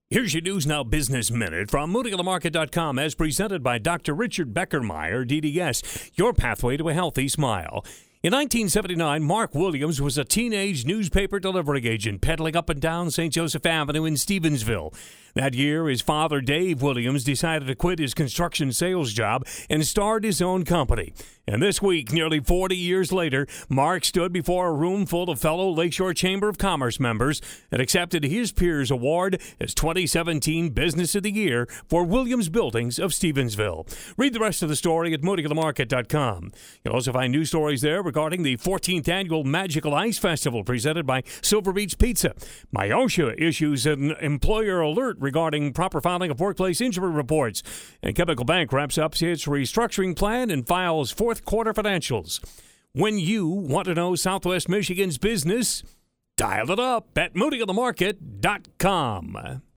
Here's your News Now Business Minute from MooneyOnTheMarket.com as presented by Dr. Richard Beckermeyer, DDS, your pathway to a healthy smile. In 1979, Mark Williams was a teenage newspaper delivery agent peddling up and down St. Joseph Avenue in Stevensville. That year, his father, Dave Williams, decided to quit his construction sales job and start his own company. And this week, nearly 40 years later, Mark stood before a room full of fellow Lakeshore Chamber of Commerce members and accepted his peers' award as 2017 Business of the Year for Williams Buildings of Stevensville. Read the rest of the story at MooneyOnTheMarket.com. You'll also find news stories there regarding the 14th Annual Magical Ice Festival presented by Silver Beach Pizza. MIOSHA issues an employer alert regarding proper filing of workplace injury reports. And Chemical Bank wraps up its restructuring plan and files fourth quarter financials. When you want to know Southwest Michigan's business, dial it up at MooneyOnTheMarket.com.